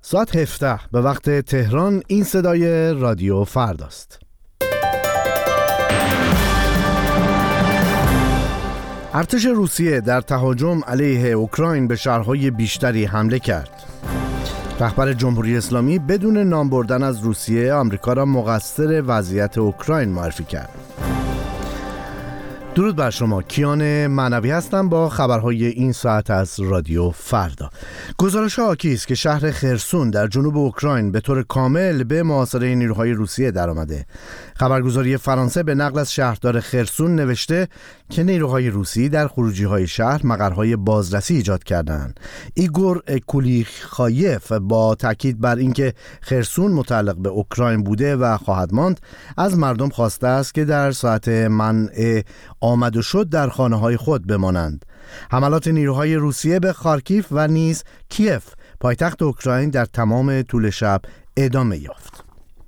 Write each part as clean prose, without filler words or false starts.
ساعت 17 به وقت تهران. این صدای رادیو فرداست. ارتش روسیه در تهاجم علیه اوکراین به شهرهای بیشتری حمله کرد. رهبر جمهوری اسلامی بدون نام بردن از روسیه آمریکا را مقصر وضعیت اوکراین معرفی کرد. درود بر شما، کیان معنوی هستم با خبرهای این ساعت از رادیو فردا. گزارش حاکی است که شهر خرسون در جنوب اوکراین به طور کامل به محاصره نیروهای روسیه درآمده. خبرگزاری فرانسه به نقل از شهردار خرسون نوشته که نیروهای روسی در خروجی‌های شهر مقرهای بازرسی ایجاد کردند. ایگور کولیخایف با تاکید بر اینکه خرسون متعلق به اوکراین بوده و خواهد ماند، از مردم خواسته است که در ساعت منع آمد و شد در خانه‌های خود بمانند. حملات نیروهای روسیه به خارکیف و نیز کیف، پایتخت اوکراین، در تمام طول شب ادامه یافت.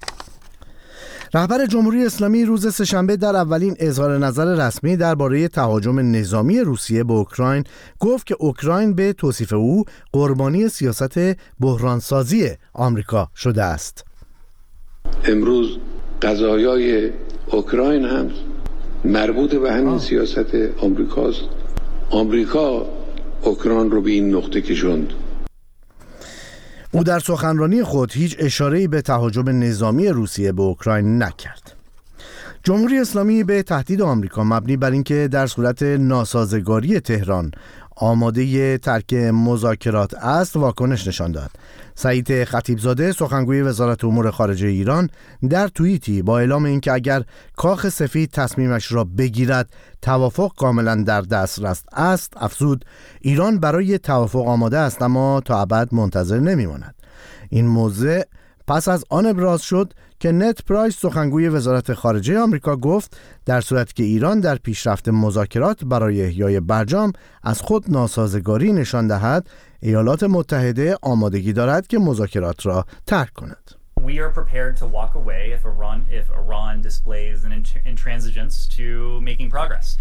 رهبر جمهوری اسلامی روز سه‌شنبه در اولین اظهار نظر رسمی درباره تهاجم نظامی روسیه به اوکراین گفت که اوکراین به توصیف او قربانی سیاست بحرانسازی آمریکا شده است. امروز قضایای اوکراین هم مربوط به همین سیاست آمریکاست. آمریکا اوکراین رو به این نقطه کشوند. او در سخنرانی خود هیچ اشاره‌ای به تهاجم نظامی روسیه به اوکراین نکرد. جمهوری اسلامی به تهدید آمریکا مبنی بر اینکه در صورت ناسازگاری تهران آماده ترک مذاکرات است واکنش نشان داد. سعید خطیبزاده سخنگوی وزارت امور خارجه ایران در توییتی با اعلام اینکه اگر کاخ سفید تصمیمش را بگیرد توافق کاملا در دسترس است افزود ایران برای توافق آماده است اما تا ابد منتظر نمیماند. این موضوع پس از آن ابراز شد که نت پرایس سخنگوی وزارت خارجه آمریکا گفت در صورتی که ایران در پیشرفت مذاکرات برای احیای برجام از خود ناسازگاری نشان دهد، ایالات متحده آمادگی دارد که مذاکرات را ترک کند. We are prepared to walk away if Iran displays an intransigence to making progress.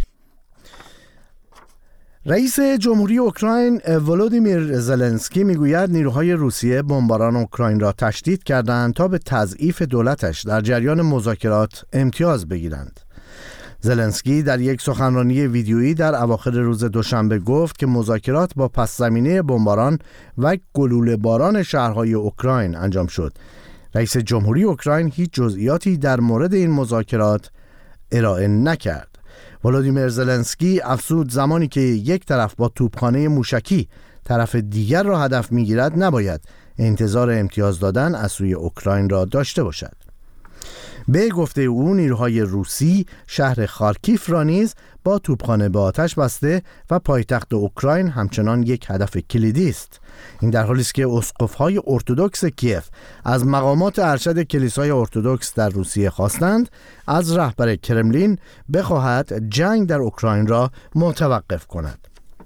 رئیس جمهوری اوکراین ولودیمیر زلنسکی میگوید نیروهای روسیه بمباران اوکراین را تشدید کردند تا به تضعیف دولتش در جریان مذاکرات امتیاز بگیرند. زلنسکی در یک سخنرانی ویدیویی در اواخر روز دوشنبه گفت که مذاکرات با پس‌زمینه بمباران و گلوله باران شهرهای اوکراین انجام شد. رئیس جمهوری اوکراین هیچ جزئیاتی در مورد این مذاکرات ارائه نکرد. ولودیمیر زلنسکی افزود زمانی که یک طرف با توپخانه موشکی طرف دیگر را هدف میگیرد نباید انتظار امتیاز دادن از سوی اوکراین را داشته باشد. به گفته او نیروهای روسی شهر خارکیف را نیز با توپخانه به آتش بسته و پایتخت اوکراین همچنان یک هدف کلیدی است. این در حالی است که اسقف‌های ارتدوکس کیف از مقامات ارشد کلیسای ارتدوکس در روسیه خواستند از رهبر کرملین بخواهد جنگ در اوکراین را متوقف کند.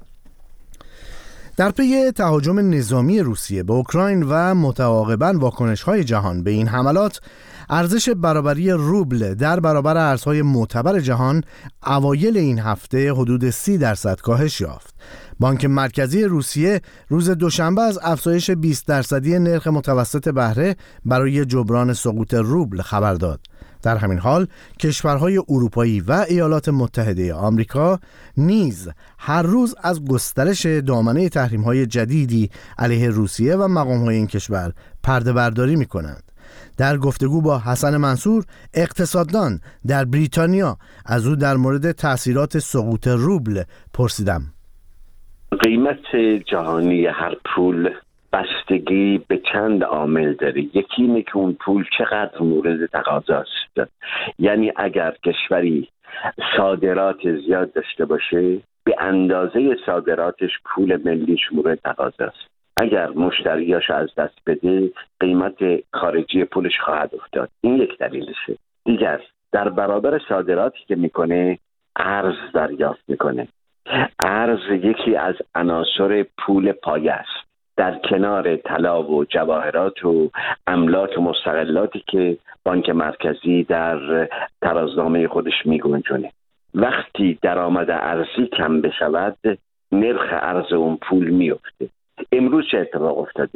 در پی تهاجم نظامی روسیه به اوکراین و متعاقباً واکنش‌های جهان به این حملات، ارزش برابری روبل در برابر ارزهای معتبر جهان اوایل این هفته حدود 30% کاهش یافت. بانک مرکزی روسیه روز دوشنبه از افزایش 20% نرخ متوسط بهره برای جبران سقوط روبل خبر داد. در همین حال کشورهای اروپایی و ایالات متحده آمریکا نیز هر روز از گسترش دامنه تحریم‌های جدیدی علیه روسیه و مقام‌های این کشور پرده برداری می‌کنند. در گفتگو با حسن منصور اقتصاددان در بریتانیا از او در مورد تأثیرات سقوط روبل پرسیدم. قیمت جهانی هر پول بستگی به چند عامل داره. یکی اینه که اون پول چقدر مورد تقاضاست. یعنی اگر کشوری صادرات زیاد داشته باشه به اندازه صادراتش پول ملیش مورد تقاضاست. اگر مشتریاش از دست بده قیمت خارجی پولش خواهد افتاد. این یک دلیلشه. دیگر در برابر صادراتی که میکنه ارز دریافت میکنه. ارز یکی از عناصر پول پایه است در کنار طلا و جواهرات و املاک و مستغلاتی که بانک مرکزی در ترازنامه خودش میگنجونه. وقتی درآمد ارزی کم بشود نرخ ارز اون پول میفته. امروز چه اتفاق افتاده؟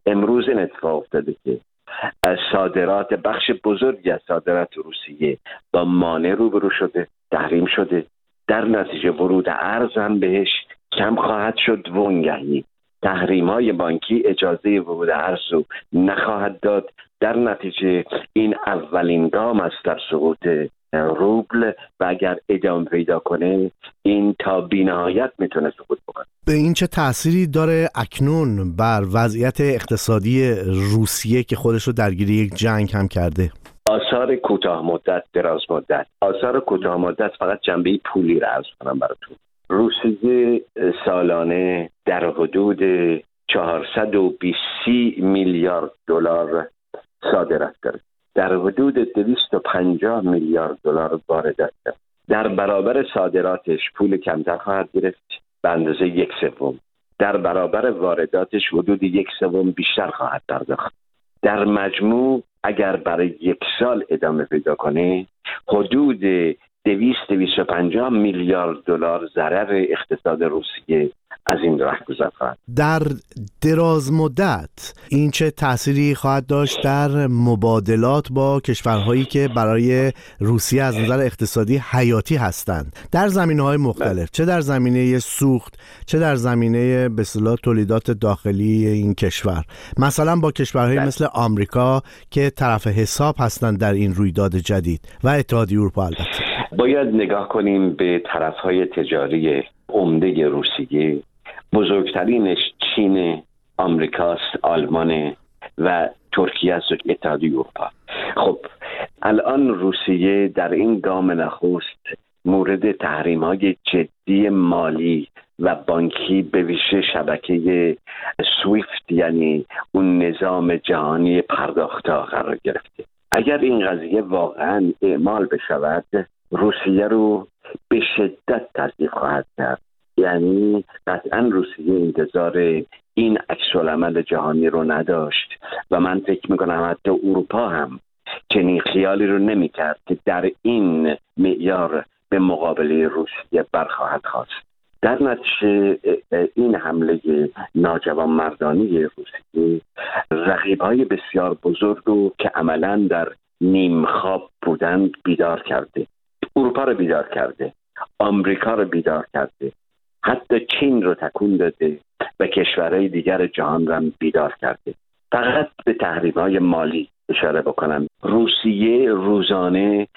امروز این اتفاق افتاده که صادرات بخش بزرگی از صادرات روسیه با مانع روبرو شده، تحریم شده. در نتیجه ورود ارز هم بهش کم خواهد شد و اونگهی تحریم‌های بانکی اجازه ورود ارز رو نخواهد داد. در نتیجه این اولین گام است در سقوط روبل و اگر ادامه پیدا کنه این تا بی‌نهایت میتونه سقوط بکنه. به این چه تأثیری داره اکنون بر وضعیت اقتصادی روسیه که خودش رو درگیر یک جنگ هم کرده؟ آثار کوتاه مدت، دراز مدت. آثار کوتاه مدت فقط جنبه پولی رو عرض کنم براتون. روسیه سالانه در حدود 420 میلیارد دلار صادرات داره، در حدود 250 میلیارد دلار واردات داره. در برابر صادراتش پول کمتر خواهد گرفت به اندازه 1/3. در برابر وارداتش حدود 1/3 بیشتر خواهد پرداخت. در مجموع اگر برای 1 سال ادامه پیدا کنه حدود 200-250 میلیارد دلار ضرر اقتصاد روسیه از این راه گذر خواهد. در دراز مدت این چه تأثیری خواهد داشت در مبادلات با کشورهایی که برای روسیه از نظر اقتصادی حیاتی هستند در زمینه‌های مختلف، چه در زمینه سوخت، چه در زمینه به اصطلاح تولیدات داخلی این کشور، مثلا با کشورهایی مثل آمریکا که طرف حساب هستند در این رویداد جدید و اتحادیه اروپا؟ البته باید نگاه کنیم به طرف‌های تجاری عمده روسیه. بزرگترینش چین، آمریکاست، آلمان و ترکیه است و اتحادیه اروپا. خب الان روسیه در این گام نخست مورد تحریم‌های جدی مالی و بانکی به ویژه شبکه سویفت، یعنی اون نظام جهانی پرداخت‌ها قرار گرفته. اگر این قضیه واقعا اعمال بشود روسیه رو به شدت تضعیف خواهد کرد. یعنی قطعا روسیه انتظار این عکس‌العمل جهانی رو نداشت و من فکر میکنم حتی اروپا هم چنین خیالی رو نمیکرد که در این معیار به مقابله روسیه برخواهد خواست. در نتیجه این حمله ناجوانمردانه روسیه رقیب‌های بسیار بزرگ رو که عملاً در نیم خواب بودند بیدار کرده. اروپا رو بیدار کرده، آمریکا رو بیدار کرده، حتی چین رو تکون داده و کشورهای دیگر جهان رو بیدار کرده. فقط به تحریم‌های مالی اشاره بکنم. روسیه روزانه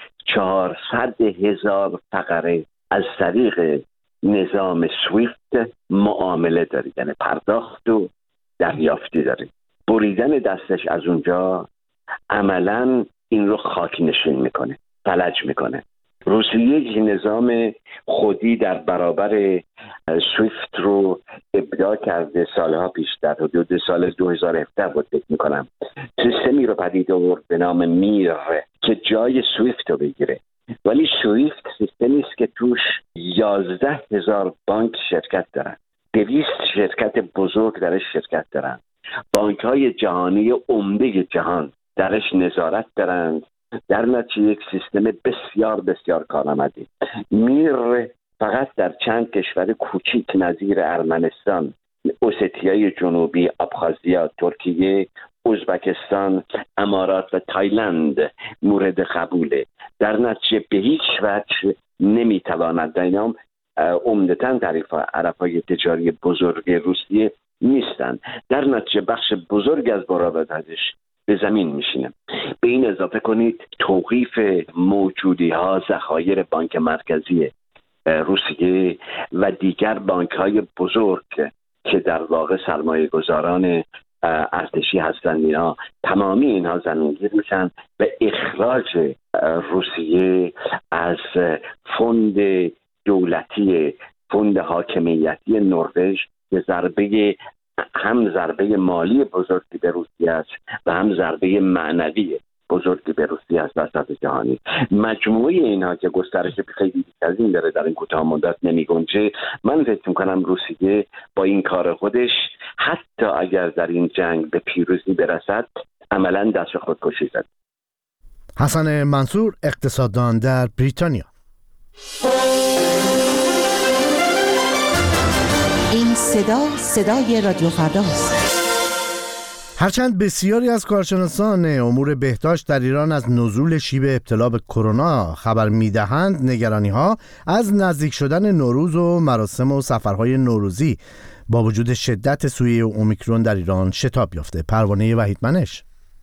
400,000 فقره از طریق نظام سویفت معامله داره، یعنی پرداخت و دریافتی داره. بریدن دستش از اونجا عملاً این رو خاک نشین میکنه، فلج میکنه. روسیه یک نظام خودی در برابر سویفت رو ابداع کرده سالها پیش، در حدود سال 2017 بود فکر میکنم. سیستمی رو پدید آورد به نام میر که جای سویفت رو بگیره. ولی سویفت سیستمی است که توش 11,000 بانک شرکت دارن، 200 شرکت بزرگ درش شرکت دارن، بانک های جهانی عمده جهان درش نظارت دارند. در نتیجه یک سیستم بسیار بسیار کارآمدی. میر فقط در چند کشور کوچیک نظیر ارمنستان، اوستیای جنوبی، ابخازیا، ترکیه، ازبکستان، امارات و تایلند مورد قبوله. در نتیجه به هیچ وجه نمیتواند، اینام عمدتاً طرفهای تجاری بزرگ روسیه نیستند. در نتیجه بخش بزرگ از مراوداتش به زمین میشینه. به این اضافه کنید توقیف موجودی ها ذخایر بانک مرکزی روسیه و دیگر بانک های بزرگ که در واقع سرمایه گذاران ارتشی هستند، اینا تمامی اینها زمینگیر میشن و اخراج روسیه از فند دولتی، فند حاکمیتی نروژ که هم ضربه مالی بزرگی به روسیه است و هم ضربه معنوی بزرگی به روسیه است در سطح جهانی. مجموعه اینها که گسترش خیلی بیش از این داره در این کوتاه مدت نمیگنجه. من فکر می‌کنم روسیه با این کار خودش حتی اگر در این جنگ به پیروزی برسد عملاً دست خودکشی زد. حسن منصور، اقتصاددان در بریتانیا. این صدای رادیو فرداست. هرچند بسیاری از کارشناسان امور بهداشت در ایران از نزول شیب ابتلا به کرونا خبر می‌دهند، نگرانی‌ها از نزدیک شدن نوروز و مراسم و سفرهای نوروزی با وجود شدت سویه اومیکرون در ایران شتاب یافته. پروانه وحیدمنش.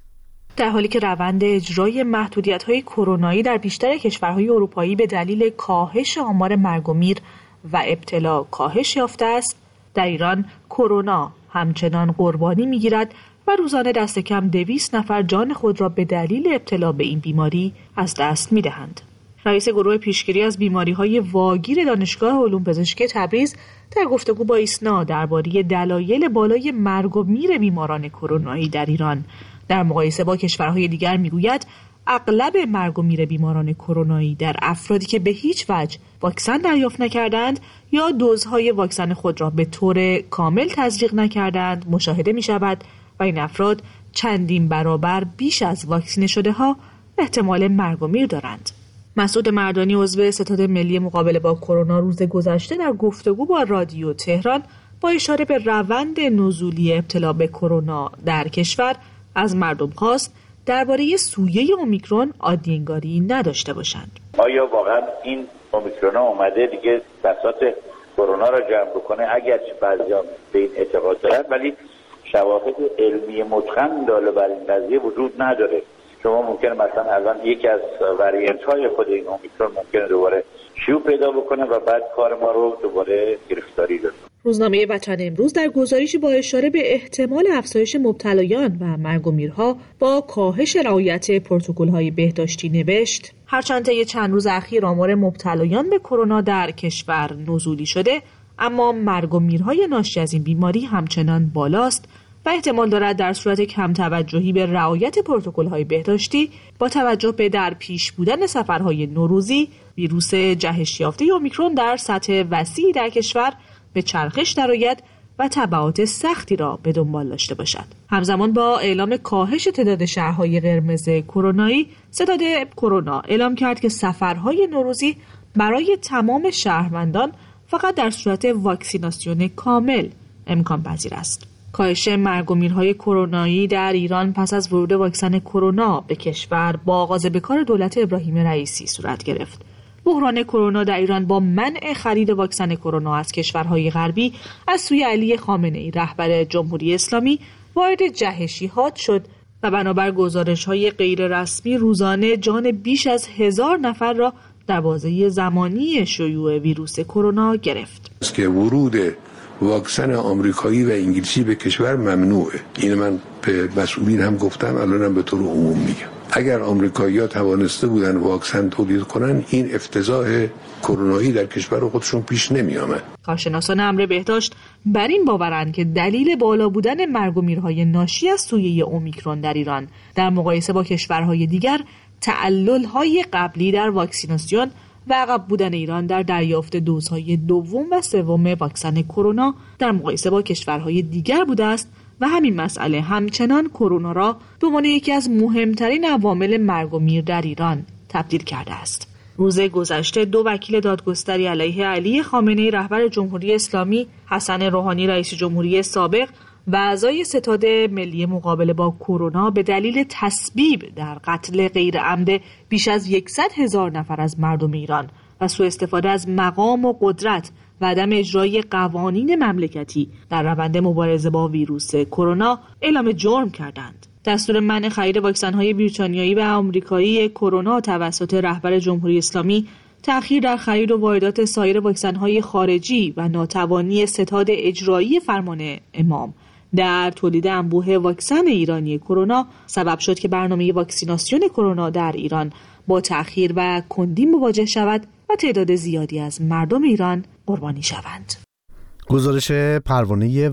در حالی که روند اجرای محدودیت‌های کرونایی در بیشتر کشورهای اروپایی به دلیل کاهش آمار مرگ و میر و ابتلا کاهش یافته است، در ایران کرونا همچنان قربانی می‌گیرد و روزانه دست کم 200 نفر جان خود را به دلیل ابتلا به این بیماری از دست می‌دهند. رئیس گروه پیشگیری از بیماری‌های واگیر دانشگاه علوم پزشکی تبریز در گفتگو با ایسنا درباره دلایل بالای مرگ و میر بیماران کرونایی در ایران در مقایسه با کشورهای دیگر میگوید اغلب مرگ و میر بیماران کرونایی در افرادی که به هیچ وجه واکسن دریافت نکردند یا دوزهای واکسن خود را به طور کامل تزریق نکردند مشاهده می شود و این افراد چندین برابر بیش از واکسینه شده ها احتمال مرگ و میر دارند. مسعود مردانی عضو ستاد ملی مقابله با کرونا روز گذشته در گفتگو با رادیو تهران با اشاره به روند نزولی ابتلا به کرونا در کشور از مردم خواست درباره سویه اومیکرون عادی انگاری نداشته باشند. آیا واقعا این اومیکرون اومده دیگه بساط کرونا را جمع بکنه؟ اگرچه بعضیا به این اعتقاد دارن ولی شواهد علمی متقن داله بر این قضیه وجود نداره. شما ممکنه مثلا الان یکی از وریانت های خود این اومیکرون ممکنه دوباره شیوع پیدا بکنه و بعد کار ما رو دوباره گرفتاری کنه. روزنامه وطن امروز در گزارشی با اشاره به احتمال افزایش مبتلایان و مرگ و میرها با کاهش رعایت پروتکل‌های بهداشتی نوشت: هرچند طی چند روز اخیر آمار مبتلایان به کرونا در کشور نزولی شده، اما مرگ و میرهای ناشی از این بیماری همچنان بالاست و احتمال دارد در صورت کم توجهی به رعایت پروتکل‌های بهداشتی با توجه به در پیش بودن سفرهای نوروزی، ویروس جهش یافته اومیکرون در سطح وسیعی در کشور به چرخش درآید و تبعات سختی را به دنبال داشته باشد. همزمان با اعلام کاهش تعداد شهرهای قرمز کرونایی، ستاد کرونا اعلام کرد که سفرهای نوروزی برای تمام شهروندان فقط در صورت واکسیناسیون کامل امکان پذیر است. کاهش مرگ و میرهای کرونایی در ایران پس از ورود واکسن کرونا به کشور با آغاز به کار دولت ابراهیم رئیسی صورت گرفت. بحران کرونا در ایران با منع خرید واکسن کرونا از کشورهای غربی از سوی علی خامنه‌ای رهبر جمهوری اسلامی وارد جهشیات شد و بنابر گزارش‌های غیر رسمی روزانه جان بیش از 1000 نفر را در بازه زمانی شیوع ویروس کرونا گرفت. است که ورود واکسن آمریکایی و انگلیسی به کشور ممنوعه. این من به مسئولین هم گفتم، الانم به طور عموم میگم. اگر آمریکایی‌ها توانسته بودن واکسن تولید کنن، این افتضاح کرونایی در کشور خودشون پیش نمی آمد. کارشناسان امر بهداشت بر این باورند که دلیل بالا بودن مرگ و میرهای ناشی از سویه اومیکرون در ایران در مقایسه با کشورهای دیگر تعلل‌های قبلی در واکسیناسیون و عقب بودن ایران در دریافت دوزهای دوم و سوم واکسن کرونا در مقایسه با کشورهای دیگر بوده است و همین مسئله همچنان کرونا را به عنوان یکی از مهمترین عوامل مرگ و میر در ایران تبدیل کرده است. روز گذشته 2 وکیل دادگستری علیه علی خامنه‌ای رهبر جمهوری اسلامی، حسن روحانی رئیس جمهوری سابق و اعضای ستاد ملی مقابله با کرونا به دلیل تسبیب در قتل غیر عمد بیش از 100,000 نفر از مردم ایران و سوء استفاده از مقام و قدرت و عدم اجرای قوانین مملکتی در روند مبارزه با ویروس کرونا اعلام جرم کردند. دستور منع خرید واکسن‌های بریتانیایی و آمریکایی کرونا توسط رهبر جمهوری اسلامی، تأخیر در خرید و واردات سایر واکسن‌های خارجی و ناتوانی ستاد اجرایی فرمان امام در تولید انبوه واکسن ایرانی کرونا سبب شد که برنامه واکسیناسیون کرونا در ایران با تأخیر و کندی مواجه شود و تعداد زیادی از مردم ایران قربانی شوند. گزارش پروانه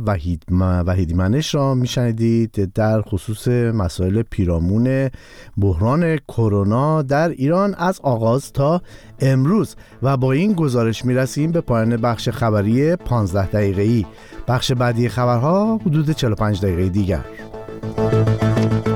وحیدمنش را میشنیدید در خصوص مسائل پیرامون بحران کرونا در ایران از آغاز تا امروز و با این گزارش میرسیم به پایان بخش خبری 15 دقیقه‌ای. بخش بعدی خبرها حدود 45 دقیقه دیگر.